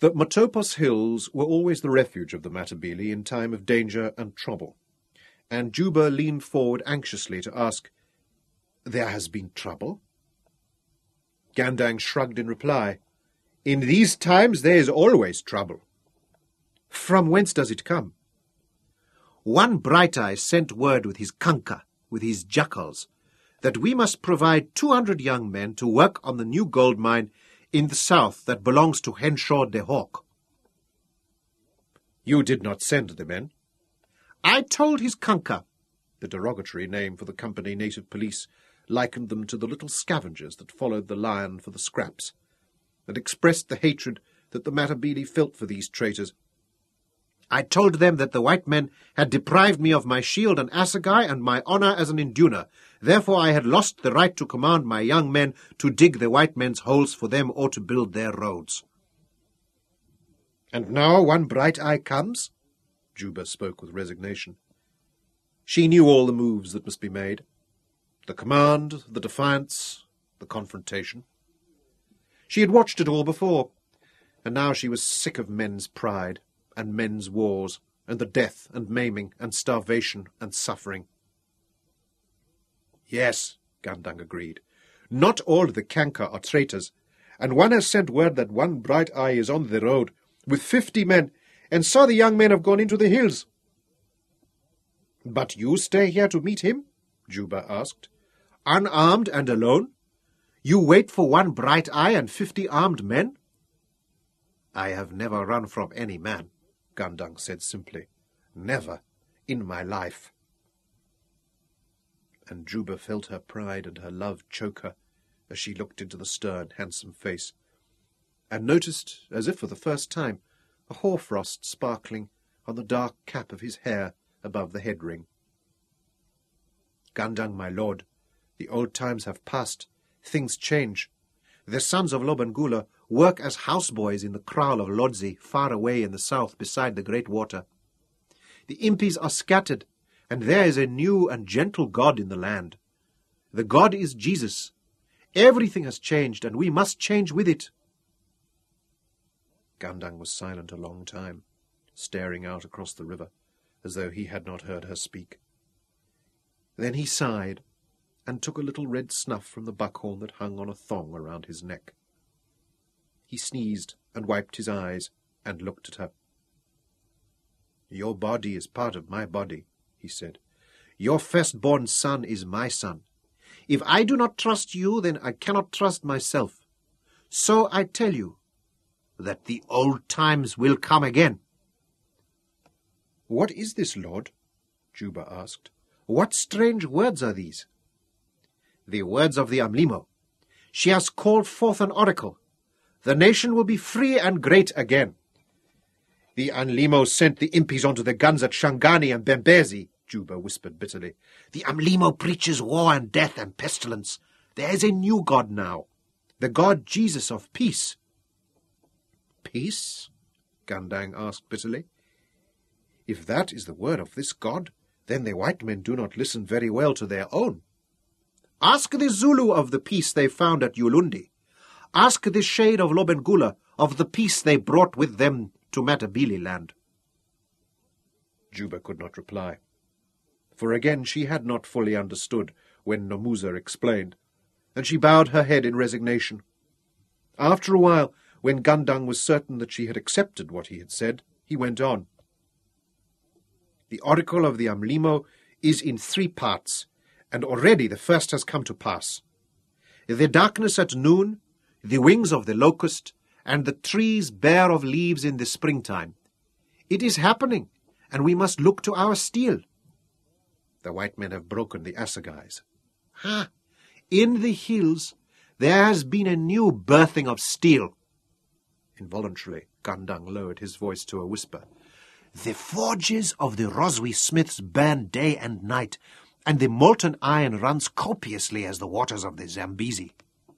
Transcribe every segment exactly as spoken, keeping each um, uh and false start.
The Matopos Hills were always the refuge of the Matabele in time of danger and trouble, and Juba leaned forward anxiously to ask, "There has been trouble?" Gandang shrugged in reply, "In these times there is always trouble." "From whence does it come?" "One Bright Eye sent word with his kanka, with his jackals, that we must provide two hundred young men to work on the new gold mine in the south that belongs to Henshaw de Hawk." "You did not send the men?" "I told his kanka," the derogatory name for the company native police likened them to the little scavengers that followed the lion for the scraps, and expressed the hatred that the Matabele felt for these traitors. "I told them that the white men had deprived me of my shield and assegai and my honour as an Induna. Therefore I had lost the right to command my young men to dig the white men's holes for them or to build their roads." "And now one Bright Eye comes?" Juba spoke with resignation. She knew all the moves that must be made. The command, the defiance, the confrontation. She had watched it all before, and now she was sick of men's pride, and men's wars, and the death and maiming and starvation and suffering. "Yes," Gandang agreed. "Not all the Kanka are traitors, and one has sent word that one Bright Eye is on the road, with fifty men, and so the young men have gone into the hills." "But you stay here to meet him?" Juba asked. "Unarmed and alone? You wait for one Bright Eye and fifty armed men?" "I have never run from any man," Gandang said simply. "Never in my life." And Juba felt her pride and her love choke her as she looked into the stern, handsome face, and noticed, as if for the first time, a hoarfrost sparkling on the dark cap of his hair above the head-ring. "Gandang, my lord, the old times have passed. Things change. The sons of Lobengula work as houseboys in the kraal of Lodzi, far away in the south beside the great water. The impis are scattered, and there is a new and gentle God in the land. The God is Jesus. Everything has changed, and we must change with it." Gandang was silent a long time, staring out across the river, as though he had not heard her speak. Then he sighed, and took a little red snuff from the buckhorn that hung on a thong around his neck. He sneezed and wiped his eyes and looked at her. "Your body is part of my body," he said. "Your firstborn son is my son. If I do not trust you, then I cannot trust myself. So I tell you that the old times will come again." "What is this, Lord?" Juba asked. "What strange words are these?" "The words of the Amlimo. She has called forth an oracle. The nation will be free and great again." "The Amlimo sent the impis onto the guns at Shangani and Bembezi," Juba whispered bitterly. "The Amlimo preaches war and death and pestilence. There is a new God now, the God Jesus of peace." "Peace?" Gandang asked bitterly. "If that is the word of this God, then the white men do not listen very well to their own. Ask the Zulu of the peace they found at Ulundi. Ask the shade of Lobengula of the peace they brought with them to Matabele land." Juba could not reply, for again she had not fully understood when Nomusa explained, and she bowed her head in resignation. After a while, when Gandang was certain that she had accepted what he had said, he went on. "The oracle of the Amlimo is in three parts, and already the first has come to pass. The darkness at noon, the wings of the locust, and the trees bare of leaves in the springtime. It is happening, and we must look to our steel." "The white men have broken the assegais." "Ha! In the hills there has been a new birthing of steel." Involuntarily, Gandang lowered his voice to a whisper. "The forges of the Roswy smiths burn day and night, and the molten iron runs copiously as the waters of the Zambezi."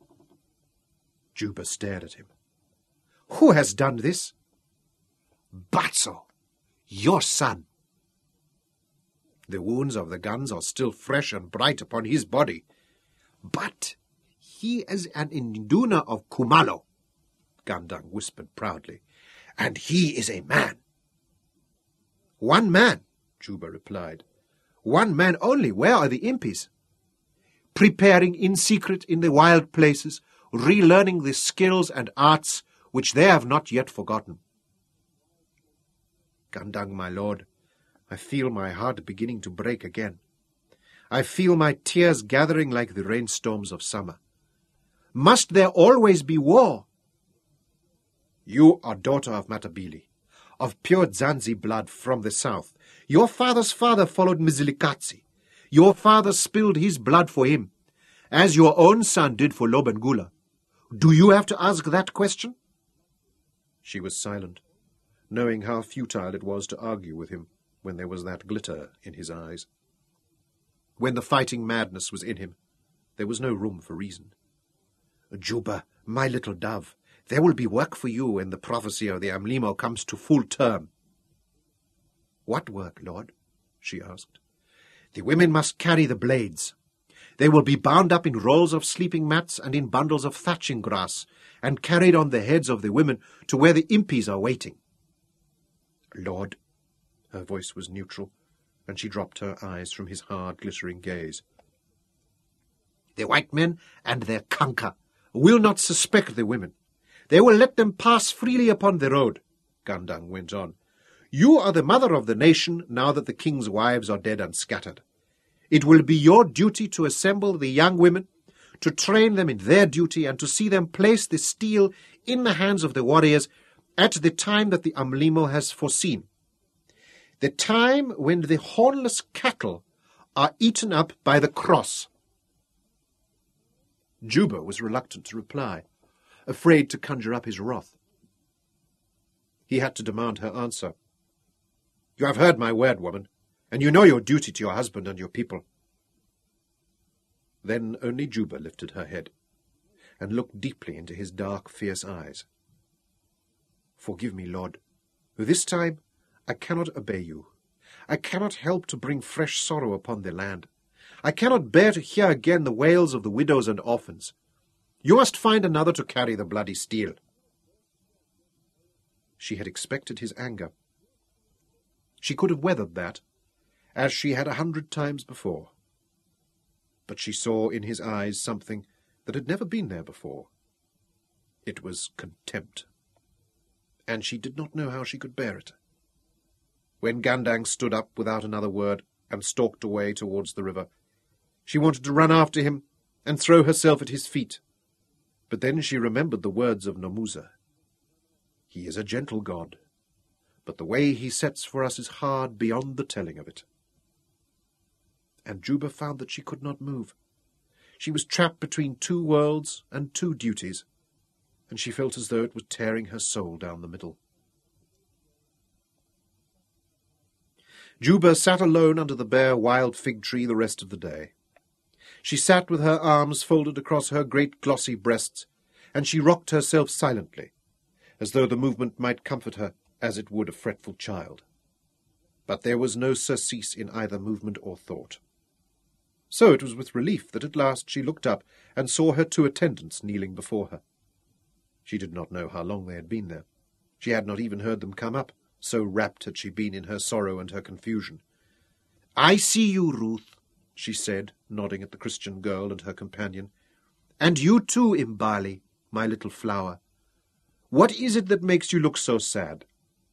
Juba stared at him. "Who has done this?" "Batso, your son." "The wounds of the guns are still fresh and bright upon his body." "But he is an Induna of Kumalo." Gandang whispered proudly. "And he is a man." "One man," Juba replied. "One man only. Where are the impis?" "Preparing in secret in the wild places, relearning the skills and arts which they have not yet forgotten." "Gandang, my lord, I feel my heart beginning to break again. I feel my tears gathering like the rainstorms of summer. Must there always be war?" "You are daughter of Matabili, of pure Zanzi blood from the south. Your father's father followed Mzilikatsi. Your father spilled his blood for him, as your own son did for Lobengula. Do you have to ask that question?" She was silent, knowing how futile it was to argue with him when there was that glitter in his eyes. When the fighting madness was in him, there was no room for reason. "Juba, my little dove, there will be work for you when the prophecy of the Amlimo comes to full term." "What work, Lord?" she asked. "The women must carry the blades. They will be bound up in rolls of sleeping mats and in bundles of thatching grass, and carried on the heads of the women to where the impis are waiting." "Lord," her voice was neutral, and she dropped her eyes from his hard, glittering gaze. "The white men and their kanka will not suspect the women. They will let them pass freely upon the road," Gandang went on. "You are the mother of the nation now that the king's wives are dead and scattered. It will be your duty to assemble the young women, to train them in their duty, and to see them place the steel in the hands of the warriors at the time that the Amlimo has foreseen. The time when the hornless cattle are eaten up by the cross." Juba was reluctant to reply, afraid to conjure up his wrath. He had to demand her answer. "You have heard my word, woman, and you know your duty to your husband and your people." Then only Juba lifted her head, and looked deeply into his dark, fierce eyes. "Forgive me, Lord. This time I cannot obey you. I cannot help to bring fresh sorrow upon the land. I cannot bear to hear again the wails of the widows and orphans. You must find another to carry the bloody steel." She had expected his anger. She could have weathered that, as she had a hundred times before. But she saw in his eyes something that had never been there before. It was contempt, and she did not know how she could bear it. When Gandang stood up without another word and stalked away towards the river, she wanted to run after him and throw herself at his feet. But then she remembered the words of Nomusa. "He is a gentle god, but the way he sets for us is hard beyond the telling of it." And Juba found that she could not move. She was trapped between two worlds and two duties, and she felt as though it was tearing her soul down the middle. Juba sat alone under the bare wild fig tree the rest of the day. She sat with her arms folded across her great glossy breasts, and she rocked herself silently, as though the movement might comfort her as it would a fretful child. But there was no surcease in either movement or thought. So it was with relief that at last she looked up and saw her two attendants kneeling before her. She did not know how long they had been there. She had not even heard them come up, so rapt had she been in her sorrow and her confusion. "I see you, Ruth," she said, nodding at the Christian girl and her companion. "And you too, Imbali, my little flower. What is it that makes you look so sad?"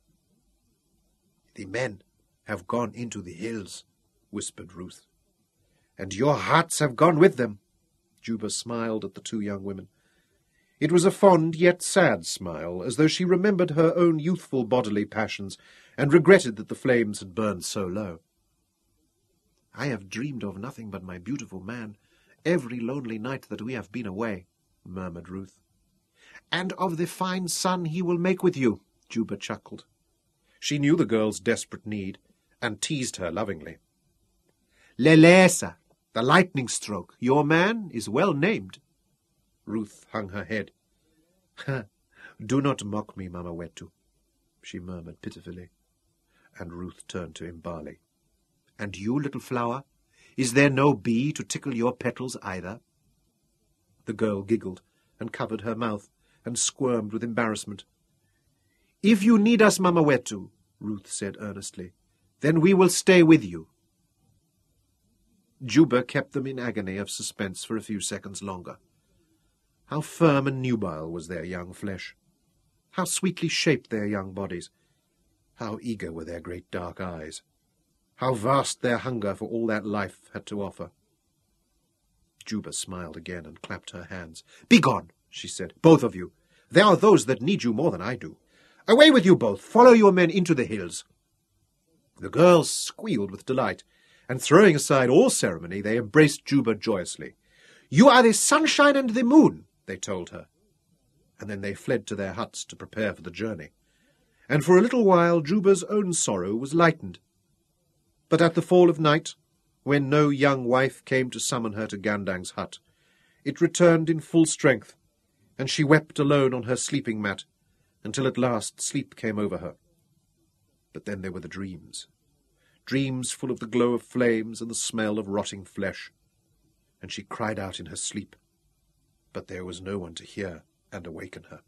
"The men have gone into the hills," whispered Ruth. "And your hearts have gone with them." Juba smiled at the two young women. It was a fond yet sad smile, as though she remembered her own youthful bodily passions, and regretted that the flames had burned so low. "I have dreamed of nothing but my beautiful man, every lonely night that we have been away," murmured Ruth. "And of the fine son he will make with you," Juba chuckled. She knew the girl's desperate need, and teased her lovingly. "Lelesa, the lightning stroke, your man is well named." Ruth hung her head. "Ha, do not mock me, Mama Wetu," she murmured pitifully. And Ruth turned to Imbali. "And you, little flower, is there no bee to tickle your petals either?" The girl giggled and covered her mouth, and squirmed with embarrassment. "If you need us, Mamawetu," Ruth said earnestly, "then we will stay with you." Juba kept them in agony of suspense for a few seconds longer. How firm and nubile was their young flesh! How sweetly shaped their young bodies! How eager were their great dark eyes! How vast their hunger for all that life had to offer! Juba smiled again and clapped her hands. "Begone," she said, "both of you. There are those that need you more than I do. Away with you both! Follow your men into the hills." The girls squealed with delight, and throwing aside all ceremony, they embraced Juba joyously. "You are the sunshine and the moon," they told her. And then they fled to their huts to prepare for the journey. And for a little while Juba's own sorrow was lightened. But at the fall of night, when no young wife came to summon her to Gandang's hut, it returned in full strength, and she wept alone on her sleeping mat, until at last sleep came over her. But then there were the dreams, dreams full of the glow of flames and the smell of rotting flesh, and she cried out in her sleep, but there was no one to hear and awaken her.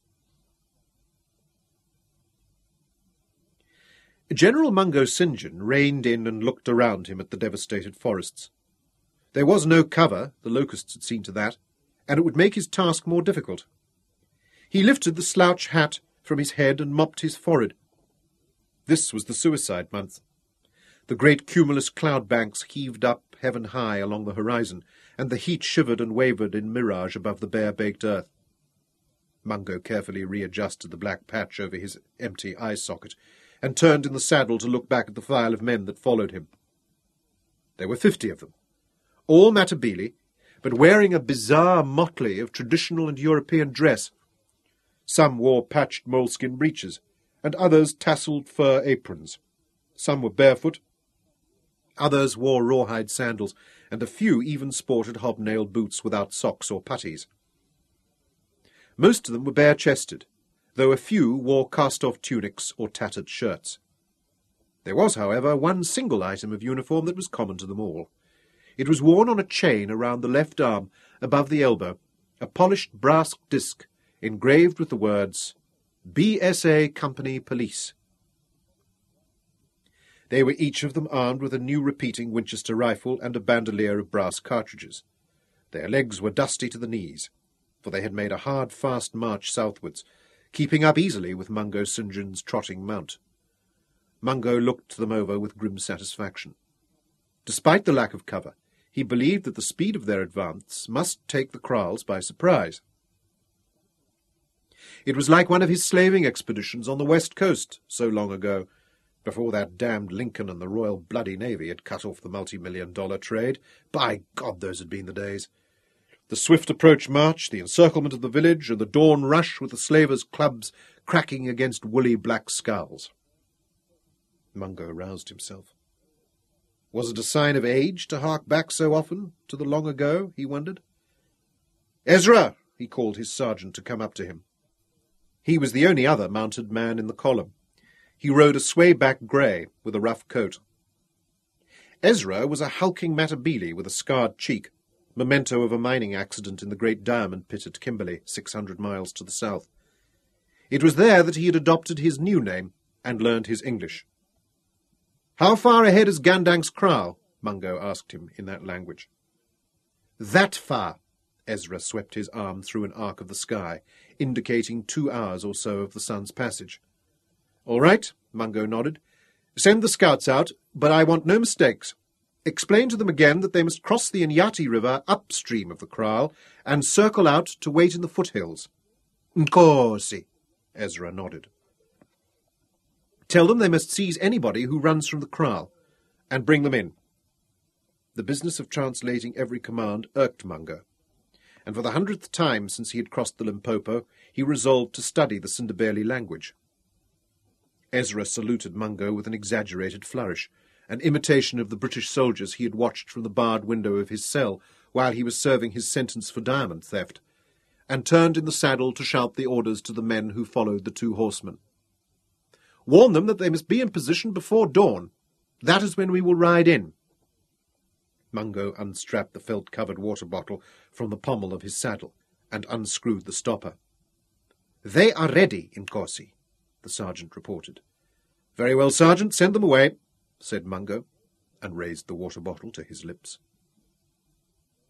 General Mungo St. John reined in and looked around him at the devastated forests. There was no cover, the locusts had seen to that, and it would make his task more difficult. He lifted the slouch hat from his head and mopped his forehead. This was the suicide month. The great cumulus cloud banks heaved up heaven high along the horizon, and the heat shivered and wavered in mirage above the bare-baked earth. Mungo carefully readjusted the black patch over his empty eye-socket, and turned in the saddle to look back at the file of men that followed him. There were fifty of them, all Matabele, but wearing a bizarre motley of traditional and European dress. Some wore patched moleskin breeches, and others tasselled fur aprons. Some were barefoot, others wore rawhide sandals, and a few even sported hobnailed boots without socks or puttees. Most of them were bare-chested, though a few wore cast-off tunics or tattered shirts. There was, however, one single item of uniform that was common to them all. It was worn on a chain around the left arm, above the elbow, a polished brass disc engraved with the words, B S A Company Police. They were each of them armed with a new repeating Winchester rifle and a bandolier of brass cartridges. Their legs were dusty to the knees, for they had made a hard, fast march southwards, keeping up easily with Mungo St. John's trotting mount. Mungo looked them over with grim satisfaction. Despite the lack of cover, he believed that the speed of their advance must take the kraals by surprise. It was like one of his slaving expeditions on the west coast so long ago, before that damned Lincoln and the Royal Bloody Navy had cut off the multi-million dollar trade. By God, those had been the days. The swift approach march, the encirclement of the village, and the dawn rush with the slavers' clubs cracking against woolly black skulls. Mungo roused himself. Was it a sign of age to hark back so often to the long ago, he wondered? "Ezra!" he called his sergeant to come up to him. He was the only other mounted man in the column. He rode a sway-back grey with a rough coat. Ezra was a hulking Matabele with a scarred cheek, memento of a mining accident in the great diamond pit at Kimberley, six hundred miles to the south. It was there that he had adopted his new name and learned his English. "How far ahead is Gandang's kraal?" Mungo asked him in that language. "That far." Ezra swept his arm through an arc of the sky, indicating two hours or so of the sun's passage. "All right," Mungo nodded. "Send the scouts out, but I want no mistakes. Explain to them again that they must cross the Inyati River upstream of the kraal and circle out to wait in the foothills." "Nkosi," Ezra nodded. "Tell them they must seize anybody who runs from the kraal, and bring them in." The business of translating every command irked Mungo, and for the hundredth time since he had crossed the Limpopo, he resolved to study the Sindebele language. Ezra saluted Mungo with an exaggerated flourish, an imitation of the British soldiers he had watched from the barred window of his cell while he was serving his sentence for diamond theft, and turned in the saddle to shout the orders to the men who followed the two horsemen. "Warn them that they must be in position before dawn. That is when we will ride in." Mungo unstrapped the felt-covered water bottle from the pommel of his saddle and unscrewed the stopper. They are ready, Inkosi, the sergeant reported. Very well, Sergeant, send them away, said Mungo, and raised the water bottle to his lips.